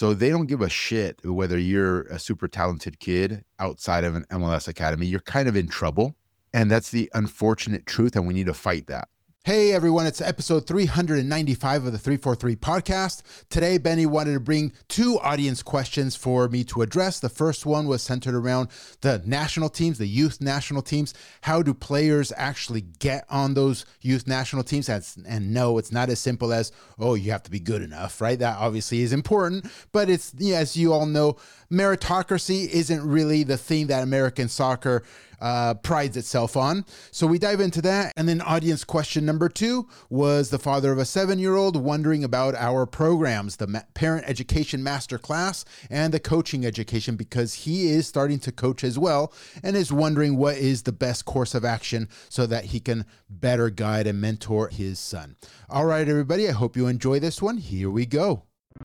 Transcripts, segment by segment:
So they don't give a shit whether you're a super talented kid outside of an MLS academy. You're kind of in trouble. And that's the unfortunate truth. And we need to fight that. Hey everyone, it's episode 395 of the 343 podcast. Today, Benny wanted to bring two audience questions for me to address. The first one was centered around the national teams, the youth national teams. How do players actually get on those youth national teams? And no, it's not as simple as, oh, you have to be good enough, right? That obviously is important, but it's, as you all know, meritocracy isn't really the thing that American soccer prides itself on. So we dive into that. And then audience question number two was the father of a 7-year-old wondering about our programs, the parent education masterclass and the coaching education, because he is starting to coach as well and is wondering what is the best course of action so that he can better guide and mentor his son. All right, everybody, I hope you enjoy this one. Here we go.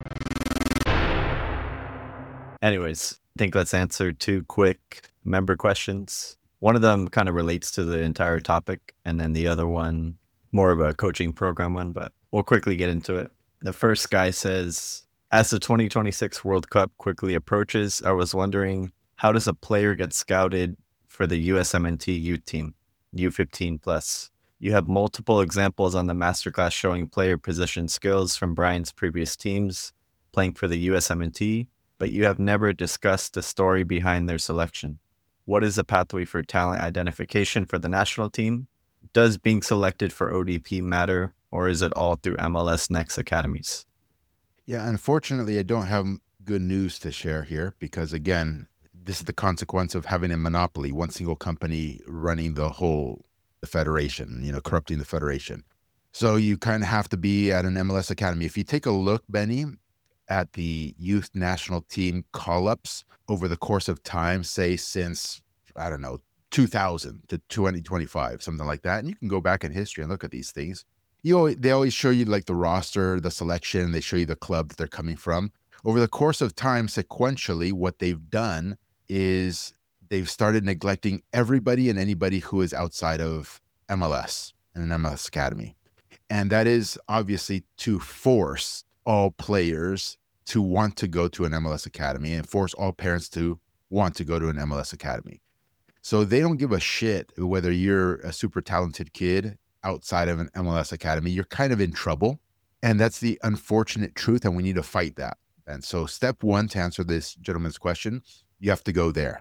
Anyways, I think let's answer two quick member questions. One of them kind of relates to the entire topic, and then the other one, more of a coaching program one, but we'll quickly get into it. The first guy says, as the 2026 World Cup quickly approaches, I was wondering, how does a player get scouted for the USMNT youth team, U15 plus? You have multiple examples on the masterclass showing player position skills from Brian's previous teams playing for the USMNT, but you have never discussed the story behind their selection. What is the pathway for talent identification for the national team? Does being selected for ODP matter, or is it all through MLS Next academies? Yeah, unfortunately, I don't have good news to share here because, again, this is the consequence of having a monopoly, one single company running the federation, corrupting the federation. So you kind of have to be at an MLS academy. If you take a look, Benny, at the youth national team call-ups over the course of time, say since, 2000 to 2025, something like that. And you can go back in history and look at these things. They always show you like the roster, the selection, they show you the club that they're coming from. Over the course of time, sequentially, what they've done is they've started neglecting everybody and anybody who is outside of MLS and an MLS academy. And that is obviously to force all players to want to go to an MLS academy and force all parents to want to go to an MLS academy. So they don't give a shit whether you're a super talented kid outside of an MLS academy. You're kind of in trouble. And that's the unfortunate truth. And we need to fight that. And so step one, to answer this gentleman's question, you have to go there.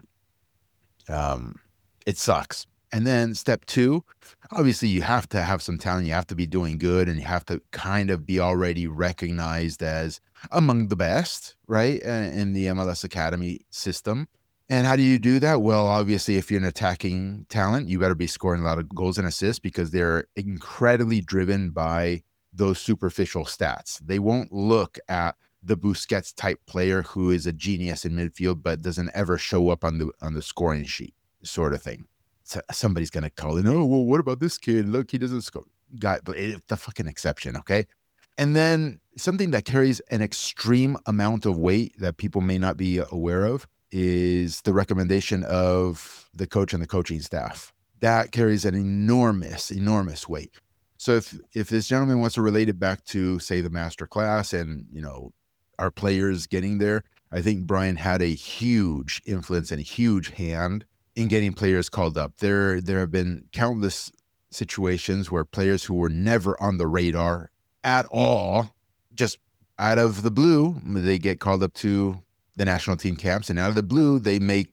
It sucks. And then step two, obviously you have to have some talent. You have to be doing good and you have to kind of be already recognized as among the best, right? In the MLS Academy system. And how do you do that? Well, obviously, if you're an attacking talent, you better be scoring a lot of goals and assists because they're incredibly driven by those superficial stats. They won't look at the Busquets type player who is a genius in midfield, but doesn't ever show up on the scoring sheet, sort of thing. So somebody's going to call in, oh, well, what about this kid? Look, he doesn't score. But it's the fucking exception, okay? And then something that carries an extreme amount of weight that people may not be aware of is the recommendation of the coach and the coaching staff. That carries an enormous, enormous weight. So if this gentleman wants to relate it back to, say, the master class and, our players getting there, I think Brian had a huge influence and a huge hand in getting players called up. There have been countless situations where players who were never on the radar at all, just out of the blue, they get called up to the national team camps, and out of the blue, they make,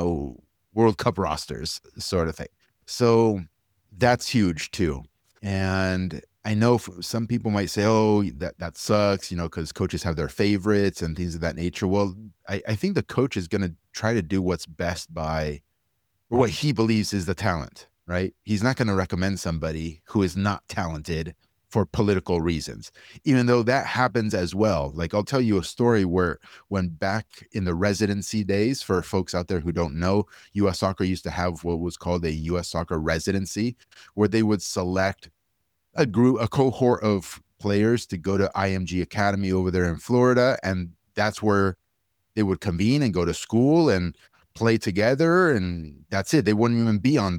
World Cup rosters, sort of thing. So that's huge too. And I know some people might say, oh, that sucks, because coaches have their favorites and things of that nature. Well, I think the coach is going to try to do what's best by what he believes is the talent, right? He's not going to recommend somebody who is not talented for political reasons, even though that happens as well. Like, I'll tell you a story where when back in the residency days, for folks out there who don't know, U.S. Soccer used to have what was called a U.S. Soccer residency, where they would select a cohort of players to go to IMG Academy over there in Florida. And that's where they would convene and go to school and play together. And that's it. They wouldn't even be on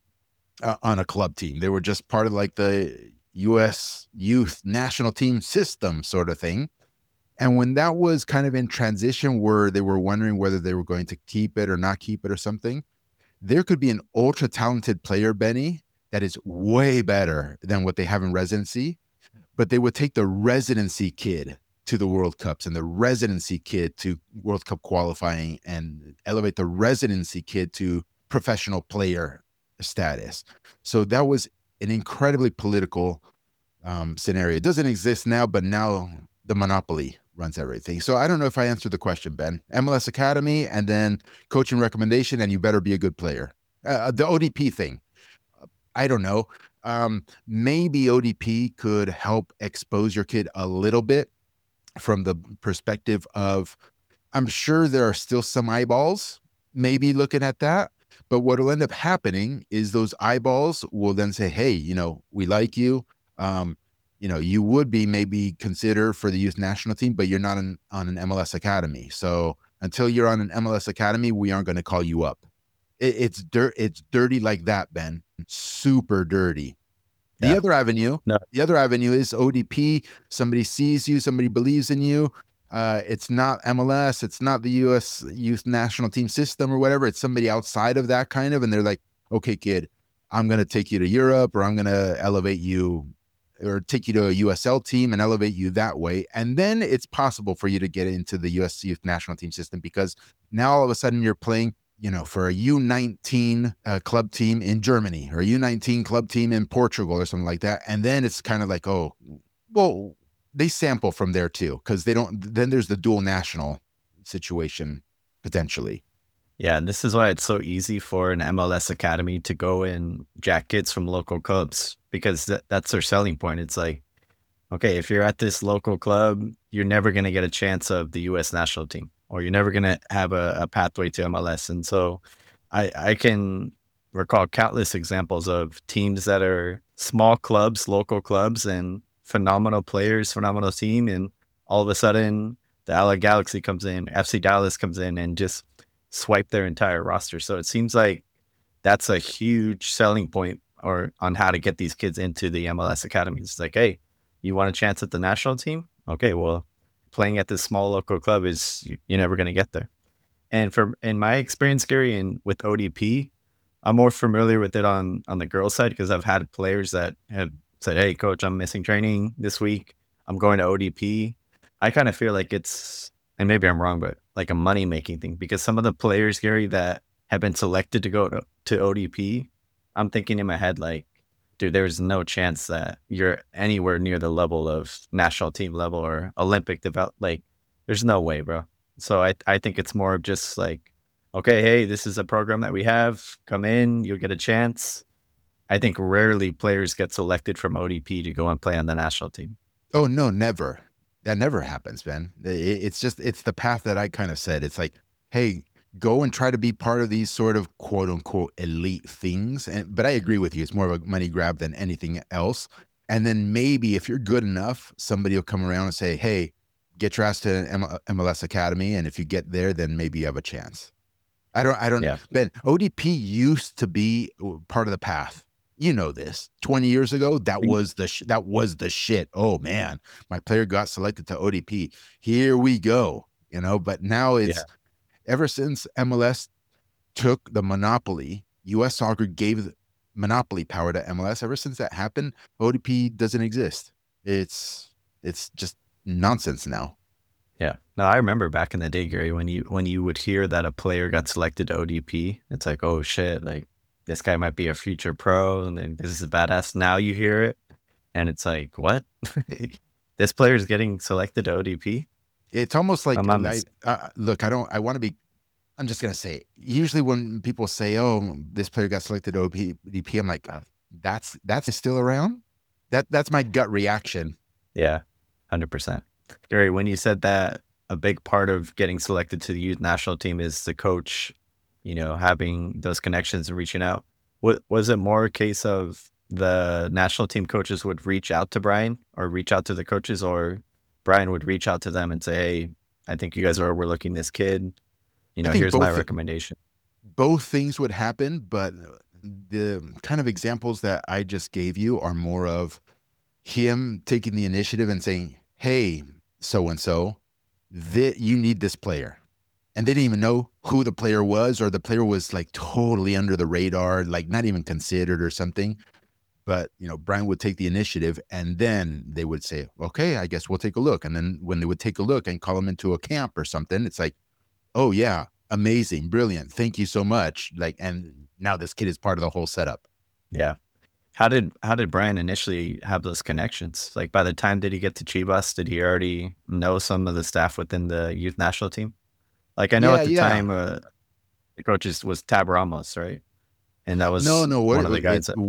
a club team. They were just part of like the U.S. youth national team system sort of thing. And when that was kind of in transition where they were wondering whether they were going to keep it or not keep it or something, there could be an ultra talented player, Benny, that is way better than what they have in residency, but they would take the residency kid to the World Cups and the residency kid to World Cup qualifying and elevate the residency kid to professional player status. So that was an incredibly political scenario. It doesn't exist now, but now the monopoly runs everything. So I don't know if I answered the question, Ben. MLS Academy and then coaching recommendation, and you better be a good player. The ODP thing, I don't know. Maybe ODP could help expose your kid a little bit from the perspective of, I'm sure there are still some eyeballs maybe looking at that. But what will end up happening is those eyeballs will then say, hey, we like you. You would be maybe considered for the youth national team, but you're not on an MLS academy. So until you're on an MLS academy, we aren't going to call you up. It's dirty like that, Ben. Super dirty. The other avenue is ODP. Somebody sees you, somebody believes in you. It's not MLS, it's not the U.S. youth national team system or whatever. It's somebody outside of that kind of, and they're like, okay, kid, I'm going to take you to Europe, or I'm going to elevate you or take you to a USL team and elevate you that way. And then it's possible for you to get into the U.S. youth national team system, because now all of a sudden you're playing for a U19 club team in Germany or a U19 club team in Portugal or something like that. And then it's kind of like, oh, well, they sample from there too, because then there's the dual national situation potentially. Yeah, and this is why it's so easy for an MLS academy to go and jack kids from local clubs, because that's their selling point. It's like, okay, if you're at this local club, you're never going to get a chance of the U.S. national team, or you're never going to have a pathway to MLS. And so I can recall countless examples of teams that are small clubs, local clubs, and phenomenal players, phenomenal team. And all of a sudden, the LA Galaxy comes in, FC Dallas comes in, and just swipe their entire roster. So it seems like that's a huge selling point on how to get these kids into the MLS academies. It's like, hey, you want a chance at the national team? Okay, well, playing at this small local club you're never going to get there. And in my experience, Gary, and with ODP, I'm more familiar with it on the girls' side, because I've had players that have said, hey, coach, I'm missing training this week. I'm going to ODP. I kind of feel like it's, and maybe I'm wrong, but like a money-making thing, because some of the players, Gary, that have been selected to go to ODP, I'm thinking in my head, like, dude, there's no chance that you're anywhere near the level of national team level or Olympic develop. Like, there's no way, bro. So I think it's more of just like, okay, hey, this is a program that we have. Come in, you'll get a chance. I think rarely players get selected from ODP to go and play on the national team. Oh, no, never. That never happens, Ben. It's the path that I kind of said. It's like, hey, go and try to be part of these sort of quote unquote elite things. But I agree with you. It's more of a money grab than anything else. And then maybe if you're good enough, somebody will come around and say, hey, get your ass to an MLS Academy. And if you get there, then maybe you have a chance. I don't, Yeah. Ben, ODP used to be part of the path. You know this. 20 years ago, that was the shit. Oh man, my player got selected to ODP. Here we go. But now it's ever since MLS took the monopoly, US Soccer gave the monopoly power to MLS. Ever since that happened, ODP doesn't exist. It's just nonsense now. Yeah. No, I remember back in the day, Gary, when you would hear that a player got selected to ODP, it's like, oh shit, like this guy might be a future pro, and then this is a badass. Now you hear it, and it's like, what? This player is getting selected to ODP? It's almost like, look, I'm just going to say, usually when people say, oh, this player got selected to ODP, I'm like, that's still around? That's my gut reaction. Yeah, 100%. Gary, when you said that a big part of getting selected to the youth national team is the coach, having those connections and reaching out, was it more a case of the national team coaches would reach out to Brian or reach out to the coaches, or Brian would reach out to them and say, hey, I think you guys are overlooking this kid. Here's my recommendation. Both things would happen, but the kind of examples that I just gave you are more of him taking the initiative and saying, hey, so-and-so, you need this player. And they didn't even know who the player was, or the player was like totally under the radar, like not even considered or something. But, Brian would take the initiative, and then they would say, okay, I guess we'll take a look. And then when they would take a look and call him into a camp or something, it's like, oh yeah, amazing, brilliant. Thank you so much. Like, and now this kid is part of the whole setup. Yeah. How did Brian initially have those connections? Like, by the time did he get to Chivas, did he already know some of the staff within the youth national team? Like, I know Yeah, at the yeah. time the coach was Tab Ramos, right? And that No, was no, one of the guys it's that.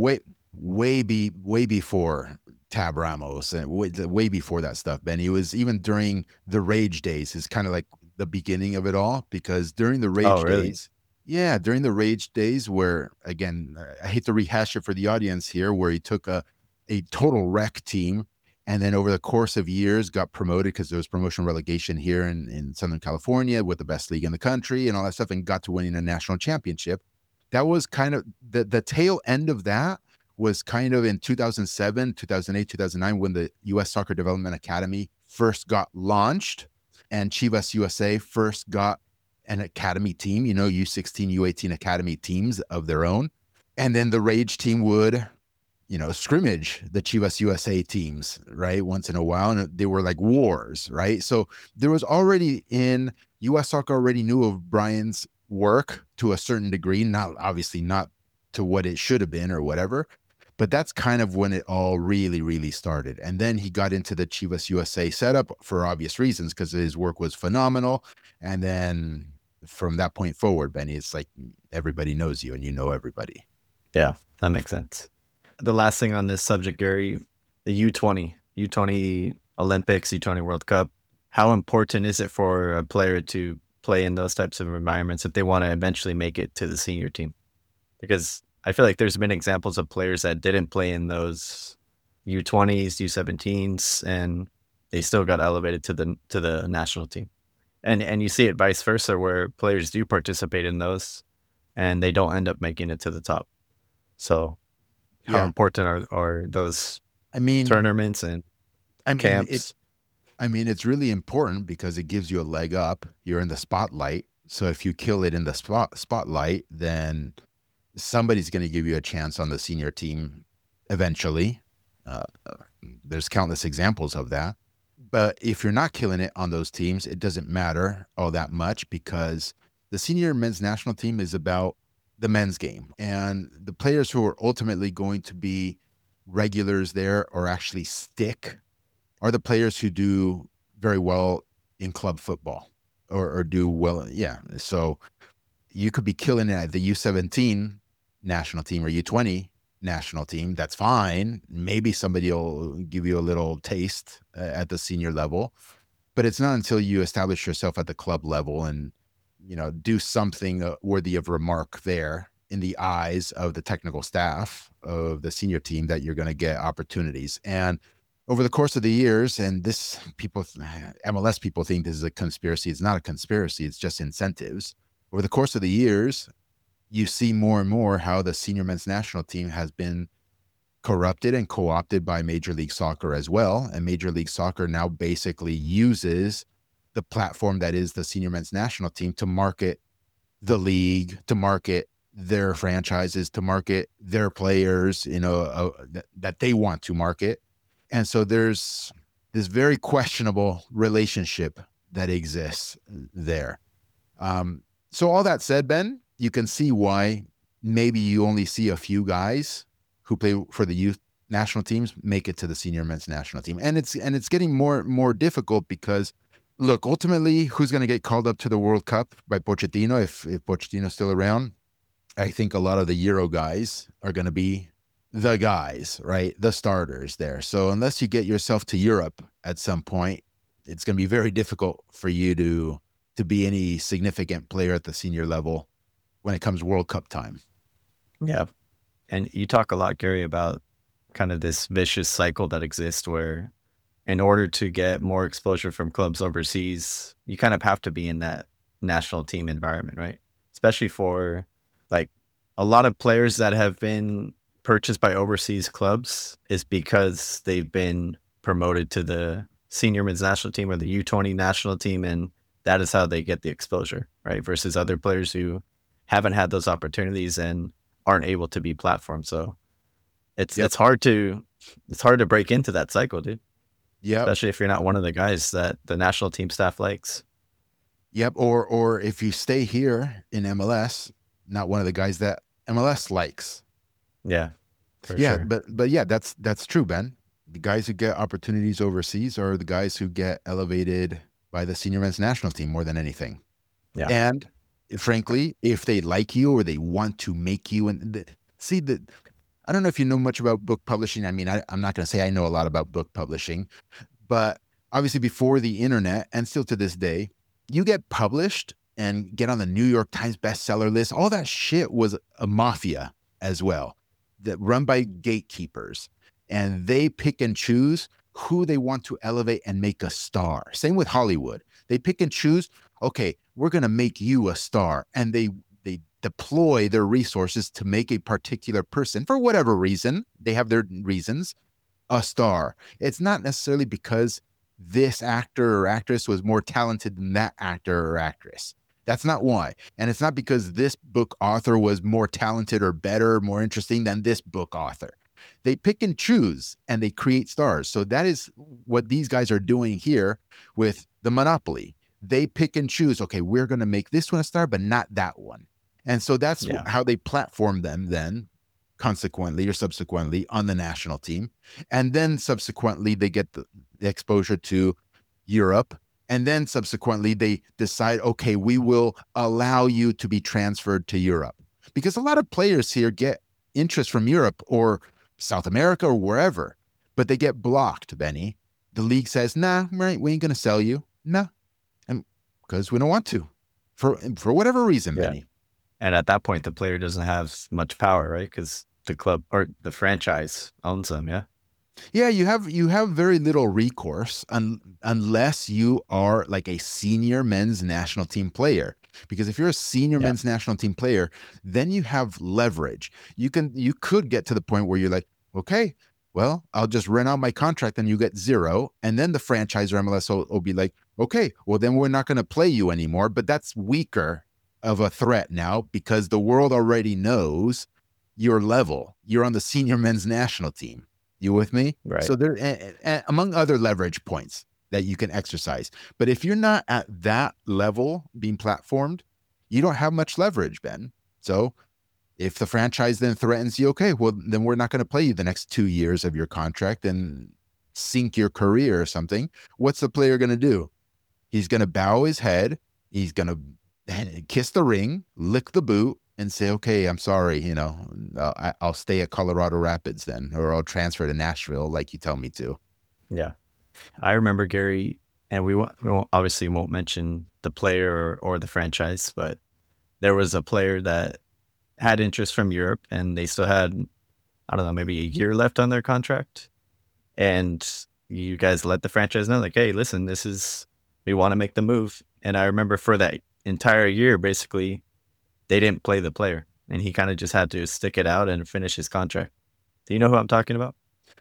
way before Tab Ramos, and way before that stuff, Ben. He was even during the Rage days, is kind of like the beginning of it all, because during the Oh, Rage really? days, yeah, during the Rage days, where again, I hate to rehash it for the audience here, where he took a total wreck team, and then over the course of years got promoted, because there was promotion relegation here in Southern California with the best league in the country and all that stuff, and got to winning a national championship. That was kind of the tail end of that, was kind of in 2007, 2008, 2009, when the U.S. Soccer Development Academy first got launched, and Chivas USA first got an academy team, U16, U18 academy teams of their own. And then the Rage team would, scrimmage the Chivas USA teams, right? Once in a while. And they were like wars, right? So there was already U.S. Soccer already knew of Brian's work to a certain degree, obviously not to what it should have been or whatever. But that's kind of when it all really, really started. And then he got into the Chivas USA setup for obvious reasons, because his work was phenomenal. And then from that point forward, Benny, it's like everybody knows you and you know everybody. Yeah, that makes sense. The last thing on this subject, Gary, the U20 Olympics, U20 World Cup. How important is it for a player to play in those types of environments if they want to eventually make it to the senior team? Because I feel like there's been examples of players that didn't play in those U20s, U17s, and they still got elevated to the national team. And you see it vice versa, where players do participate in those and they don't end up making it to the top. So how important are those tournaments and camps? It's really important, because it gives you a leg up. You're in the spotlight. So if you kill it in the spotlight, then somebody's going to give you a chance on the senior team eventually. There's countless examples of that. But if you're not killing it on those teams, it doesn't matter all that much, because the senior men's national team is about the men's game. And the players who are ultimately going to be regulars there, or actually stick, are the players who do very well in club football, or do well. Yeah. So you could be killing it at the U17 national team or U20 national team. That's fine. Maybe somebody will give you a little taste at the senior level, but it's not until you establish yourself at the club level and, do something worthy of remark there in the eyes of the technical staff of the senior team, that you're going to get opportunities. And over the course of the years, and MLS people think this is a conspiracy. It's not a conspiracy. It's just incentives. Over the course of the years, you see more and more how the senior men's national team has been corrupted and co-opted by Major League Soccer as well. And Major League Soccer now basically uses the platform that is the senior men's national team to market the league, to market their franchises, to market their players, that they want to market. And so there's this very questionable relationship that exists there. So all that said, Ben, you can see why maybe you only see a few guys who play for the youth national teams make it to the senior men's national team. And it's getting more difficult, because look, ultimately, who's going to get called up to the World Cup by Pochettino, if Pochettino's still around? I think a lot of the Euro guys are going to be the guys, right? The starters there. So unless you get yourself to Europe at some point, it's going to be very difficult for you to be any significant player at the senior level when it comes World Cup time. Yeah. And you talk a lot, Gary, about kind of this vicious cycle that exists, where in order to get more exposure from clubs overseas, you kind of have to be in that national team environment, right? Especially for like a lot of players that have been purchased by overseas clubs is because they've been promoted to the senior men's national team or the U20 national team, and that is how they get the exposure, right? Versus other players who haven't had those opportunities and aren't able to be platformed. So it's Yep. it's hard to break into that cycle, dude. Yep. Especially if you're not one of the guys that the national team staff likes. Yep. Or if you stay here in MLS, not one of the guys that MLS likes. Yeah, for Yeah, sure. but yeah, that's true, Ben. The guys who get opportunities overseas are the guys who get elevated by the senior men's national team more than anything. Yeah. And frankly, if they like you or they want to make you, I don't know if you know much about book publishing. I mean, I'm not going to say I know a lot about book publishing, but obviously before the internet and still to this day, you get published and get on the New York Times bestseller list. All that shit was a mafia as well, that run by gatekeepers, and they pick and choose who they want to elevate and make a star. Same with Hollywood. They pick and choose, okay, we're going to make you a star. And they deploy their resources to make a particular person, for whatever reason, they have their reasons, a star. It's not necessarily because this actor or actress was more talented than that actor or actress. That's not why. And it's not because this book author was more talented or better, more interesting than this book author. They pick and choose and they create stars. So that is what these guys are doing here with the Monopoly. They pick and choose, okay, we're going to make this one a star, but not that one. And so that's how they platform them then, consequently or subsequently, on the national team. And then subsequently, they get the exposure to Europe. And then subsequently, they decide, okay, we will allow you to be transferred to Europe. Because a lot of players here get interest from Europe or South America or wherever, but they get blocked, Benny. The league says, nah, right, we ain't going to sell you. Nah. And because we don't want to, for whatever reason, Benny. And at that point, the player doesn't have much power, right? Because the club or the franchise owns them. Yeah. Yeah, you have very little recourse unless you are like a senior men's national team player. Because if you're a senior men's national team player, then you have leverage. You could get to the point where you're like, okay, well, I'll just rent out my contract and you get zero. And then the franchise or MLS will be like, okay, well, then we're not going to play you anymore. But that's weaker of a threat now because the world already knows your level. You're on the senior men's national team. You with me? Right. So there, among other leverage points that you can exercise. But if you're not at that level being platformed, you don't have much leverage, Ben. So if the franchise then threatens you, okay, well, then we're not going to play you the next 2 years of your contract and sink your career or something. What's the player going to do? He's going to bow his head. He's going to kiss the ring, lick the boot, and say, okay, I'm sorry, I'll stay at Colorado Rapids then, or I'll transfer to Nashville like you tell me to. Yeah. I remember, Gary, and we obviously won't mention the player or the franchise, but there was a player that had interest from Europe and they still had, I don't know, maybe a year left on their contract. And you guys let the franchise know, like, hey, listen, we want to make the move. And I remember for that entire year, basically, they didn't play the player and he kind of just had to stick it out and finish his contract. Do you know who I'm talking about?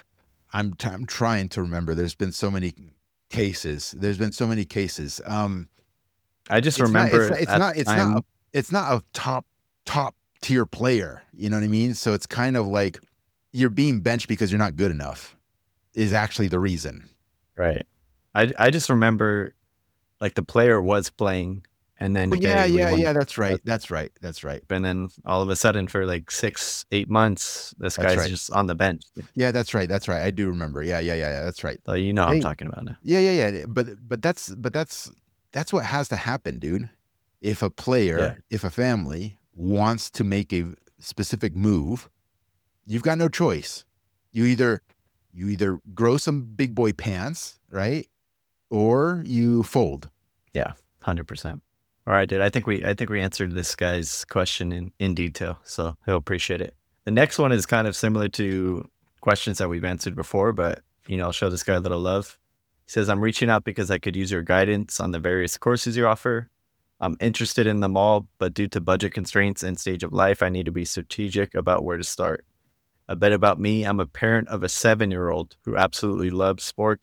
I'm trying to remember. There's been so many cases. I just remember it's not a top tier player. You know what I mean? So it's kind of like you're being benched because you're not good enough is actually the reason. Right. I just remember like the player was playing and then that's right. And then all of a sudden for like 6-8 months, this guy's just on the bench. Yeah, that's right. I do remember. Yeah. That's right. So I'm talking about now. Yeah. But that's what has to happen, dude. If a player, if a family wants to make a specific move, you've got no choice. You either grow some big boy pants, right? Or you fold. Yeah, 100%. All right, dude. I think we answered this guy's question in detail, so he'll appreciate it. The next one is kind of similar to questions that we've answered before, but I'll show this guy a little love. He says, I'm reaching out because I could use your guidance on the various courses you offer. I'm interested in them all, but due to budget constraints and stage of life, I need to be strategic about where to start. A bit about me, I'm a parent of a 7-year-old who absolutely loves sports,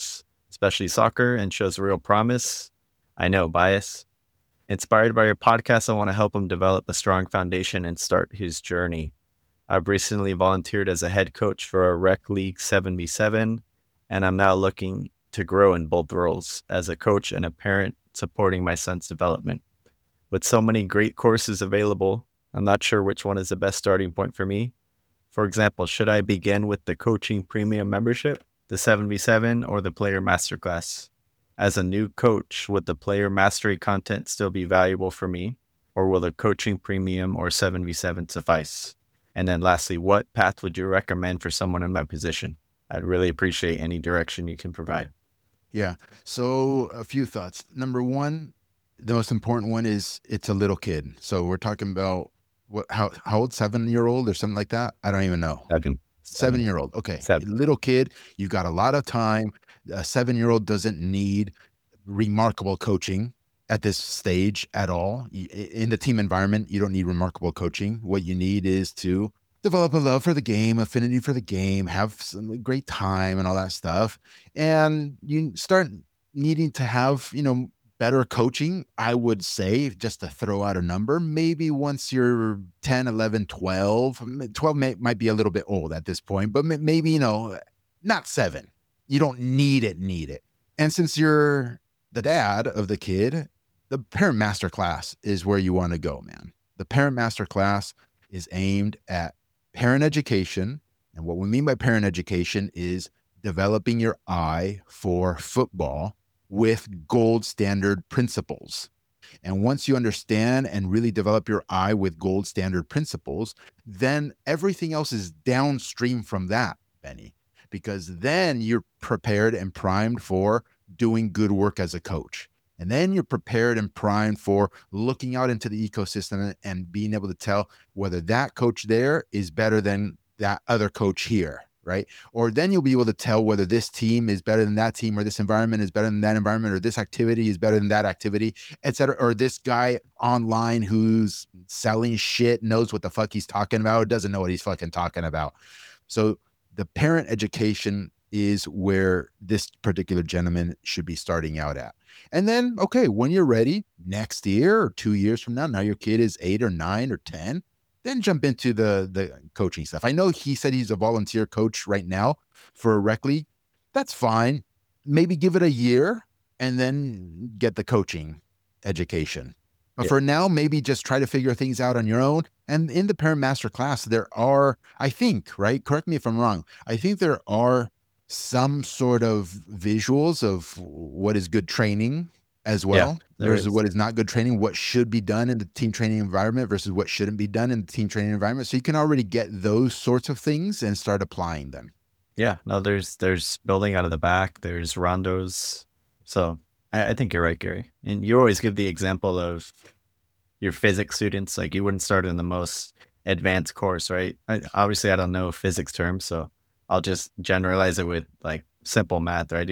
especially soccer, and shows real promise. I know, bias. Inspired by your podcast, I want to help him develop a strong foundation and start his journey. I've recently volunteered as a head coach for a rec league 7v7, and I'm now looking to grow in both roles as a coach and a parent supporting my son's development. With so many great courses available, I'm not sure which one is the best starting point for me. For example, should I begin with the coaching premium membership, the 7v7, or the player masterclass? As a new coach, would the player mastery content still be valuable for me, or will the coaching premium or 7v7 suffice? And then lastly, what path would you recommend for someone in my position? I'd really appreciate any direction you can provide. Yeah. So a few thoughts. Number one, the most important one is it's a little kid. So we're talking about how old? 7-year-old or something like that? I don't even know. 7-year-old. Okay. Seven. Little kid, you've got a lot of time. A 7-year-old doesn't need remarkable coaching at this stage at all. In the team environment, you don't need remarkable coaching. What you need is to develop a love for the game, affinity for the game, have some great time and all that stuff. And you start needing to have, better coaching, I would say, just to throw out a number, maybe once you're 10, 11, 12. 12 might be a little bit old at this point, but maybe, not 7. You don't need it. And since you're the dad of the kid, the parent master class is where you want to go, man. The parent master class is aimed at parent education. And what we mean by parent education is developing your eye for football with gold standard principles. And once you understand and really develop your eye with gold standard principles, then everything else is downstream from that, Benny, because then you're prepared and primed for doing good work as a coach. And then you're prepared and primed for looking out into the ecosystem and being able to tell whether that coach there is better than that other coach here, right? Or then you'll be able to tell whether this team is better than that team, or this environment is better than that environment, or this activity is better than that activity, et cetera. Or this guy online who's selling shit knows what the fuck he's talking about, or doesn't know what he's fucking talking about. So the parent education is where this particular gentleman should be starting out at. And then, okay, when you're ready next year or 2 years from now your kid is 8 or 9 or 10, then jump into the coaching stuff. I know he said he's a volunteer coach right now for a rec league. That's fine. Maybe give it a year and then get the coaching education. But for now, maybe just try to figure things out on your own. And in the parent master class, there are, I think, right? Correct me if I'm wrong. I think there are some sort of visuals of what is good training as well. There's what is not good training, what should be done in the team training environment versus what shouldn't be done in the team training environment. So you can already get those sorts of things and start applying them. Yeah, no, there's building out of the back, there's rondos. So I think you're right, Gary. And you always give the example of your physics students, like you wouldn't start in the most advanced course, right? Obviously, I don't know physics terms, so I'll just generalize it with like simple math, right?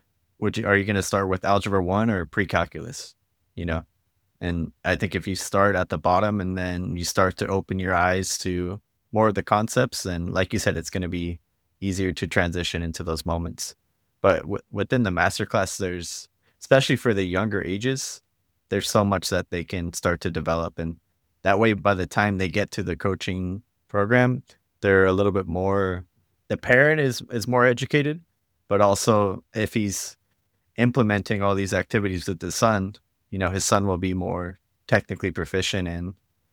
Are you going to start with algebra 1 or pre-calculus? And I think if you start at the bottom and then you start to open your eyes to more of the concepts, then like you said, it's going to be easier to transition into those moments. But within the masterclass, there's, especially for the younger ages, there's so much that they can start to develop. And that way, by the time they get to the coaching program, they're a little bit more, the parent is more educated, but also if he's implementing all these activities with the son, his son will be more technically proficient. And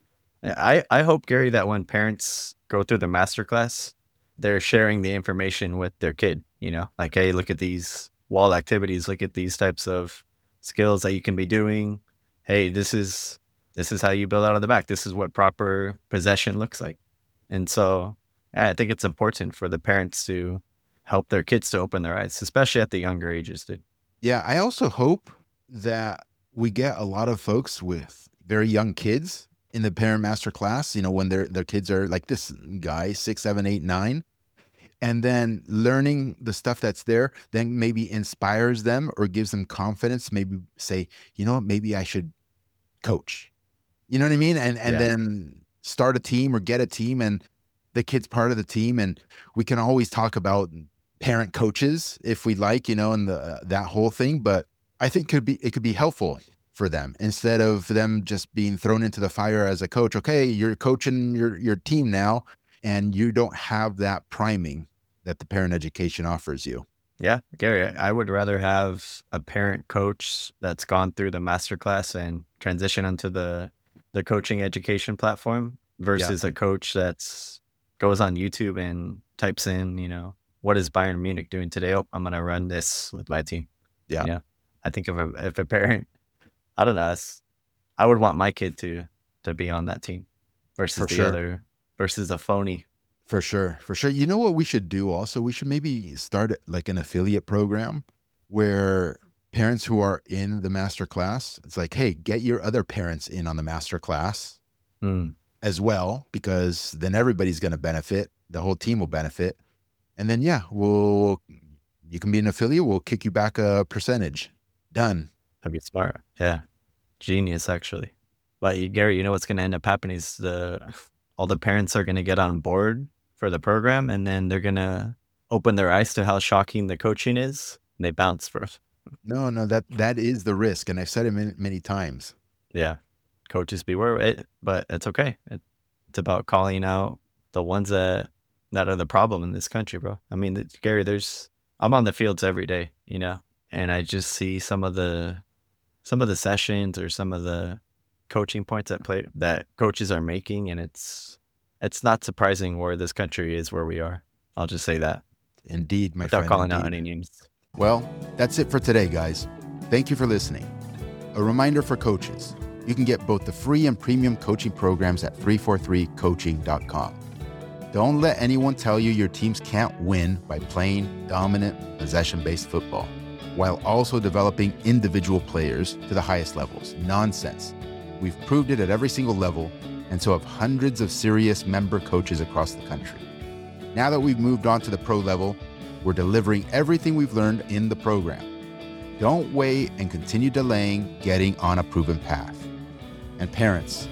I hope, Gary, that when parents go through the masterclass, they're sharing the information with their kid, like, hey, look at these wall activities, look at these types of skills that you can be doing. Hey, this is how you build out of the back. This is what proper possession looks like. And so I think it's important for the parents to help their kids to open their eyes, especially at the younger ages, dude. Yeah, I also hope that we get a lot of folks with very young kids in the parent master class, when their kids are like this guy, 6, 7, 8, 9, and then learning the stuff that's there, then maybe inspires them or gives them confidence, maybe say, maybe I should coach. You know what I mean? And then start a team or get a team, and the kid's part of the team. And we can always talk about parent coaches, if we like, and that whole thing. But I think it could be helpful for them instead of them just being thrown into the fire as a coach. Okay, you're coaching your team now, and you don't have that priming that the parent education offers you. Yeah, Gary, I would rather have a parent coach that's gone through the masterclass and transition onto the coaching education platform versus a coach that's goes on YouTube and types in, what is Bayern Munich doing today? Oh, I'm going to run this with my team. Yeah. I think if a parent, I don't know, I would want my kid to be on that team versus versus a phony. For sure. You know what we should do also? We should maybe start like an affiliate program where parents who are in the master class, it's like, hey, get your other parents in on the master class as well, because then everybody's going to benefit. The whole team will benefit. And then, you can be an affiliate. We'll kick you back a percentage. Done. That'd be smart. Yeah. Genius, actually. But Gary, what's going to end up happening is all the parents are going to get on board for the program, and then they're going to open their eyes to how shocking the coaching is, and they bounce first. No, that is the risk. And I've said it many times. Yeah. Coaches beware it, but it's okay. It's about calling out the ones that are the problem in this country, bro. I mean, Gary, I'm on the fields every day, and I just see some of the sessions or some of the coaching points that coaches are making, and it's not surprising where this country is where we are. I'll just say that. Indeed, my friend. Without calling out any names. Well, that's it for today, guys. Thank you for listening. A reminder for coaches, you can get both the free and premium coaching programs at 343coaching.com. Don't let anyone tell you your teams can't win by playing dominant, possession-based football, while also developing individual players to the highest levels. Nonsense. We've proved it at every single level, and so have hundreds of serious member coaches across the country. Now that we've moved on to the pro level, we're delivering everything we've learned in the program. Don't wait and continue delaying getting on a proven path. And parents,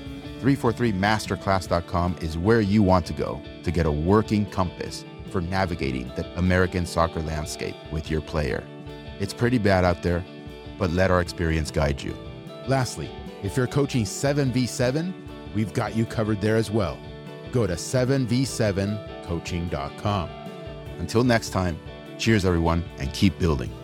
343masterclass.com is where you want to go to get a working compass for navigating the American soccer landscape with your player. It's pretty bad out there, but let our experience guide you. Lastly, if you're coaching 7v7, we've got you covered there as well. Go to 7v7coaching.com. Until next time, cheers everyone, and keep building.